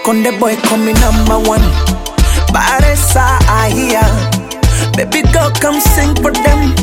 Konde boy coming #1. Baresa I hear. Baby girl come sing for them.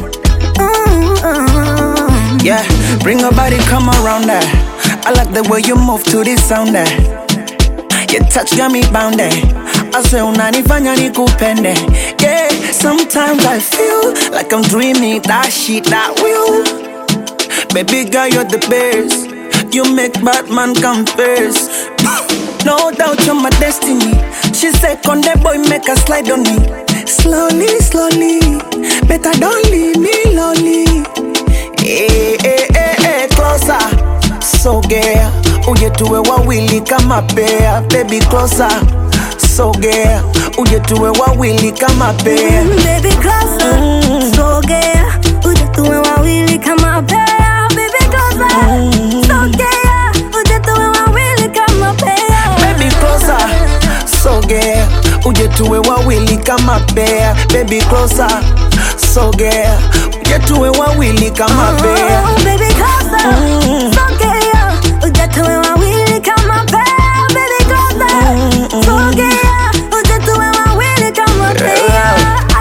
Yeah, bring your body, come around there. I like the way you move to this sound there. Your touch got me bound there. I say unanifanya nikupende. Yeah, sometimes I feel like I'm dreaming that shit that will. Baby girl, you're the best. You make Batman come first. No doubt you're my destiny. She said, Konde boy, make a slide on me. Slowly, slowly. Better don't leave me lonely. Hey, hey, hey, hey, closer. So gay. Uje tuwe wawili kama pair. Baby, closer. So gay. Uje tuwe wawili kama pair. Baby, closer. So gay. Uje tuwe wawili kama pair. Baby, closer. So gay. Uje tuwe wawili kama pair. Baby, closer. So gay. Uje tuwe wawili kama pair. Baby, closer. So gay. Uje tuwe wawili kama pair. Baby, closer. So gay. Uje tuwe wawili kama pair. Baby, closer. So gay. Uje tuwe wawili kama pair.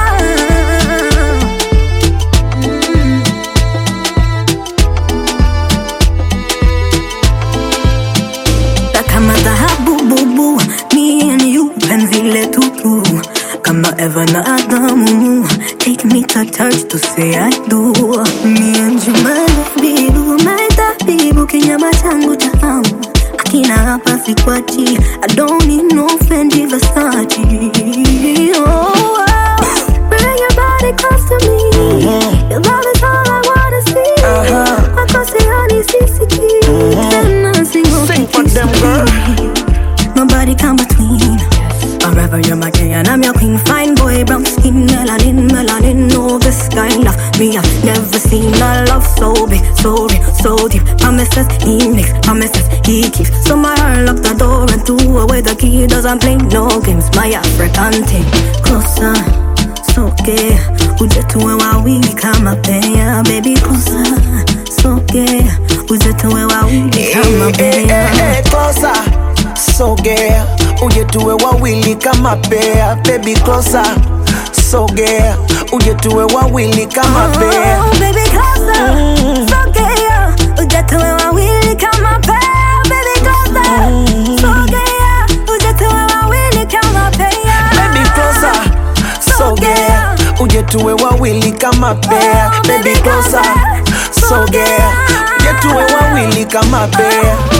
Kama dhahabu bubu, me and you, penzi letu tu. Kama Eva na Adamu, take me to church to say I do. Me and you, my baby, my tabibu, kinyama changu cha hamu. Akina hapa sikwachi, I don't need no Fendi Versace. Oh, bring your body close to me. Your love is all I wanna see. Makosi yani CCT. Sing for them, girl. Nobody come between. Forever you're my king and I'm your queen. Fine boy, brown skin, melanin, melanin. No, this kind of me I've never seen a love so big, so real, so deep. Promises he makes, promises he keeps. So my heart lock the door and threw away the key. Doesn't play no games, my African thing. Closer, so gay. Uje tuwe wawili kama pair. Baby, closer, so gay. Uje tuwe wawili kama pair. Closer, so gay. Uje tuwe wawili kama pair. Baby, closer, so gay. Uje tuwe wawili kama pair. Baby, closer, so gay. Uje tuwe wawili kama pair. Baby, closer, so gay. Uje tuwe wawili kama pair. Baby, closer, so gay. Uje tuwe wawili kama pair. Baby, closer, so gay. Uje tuwe wawili kama pair.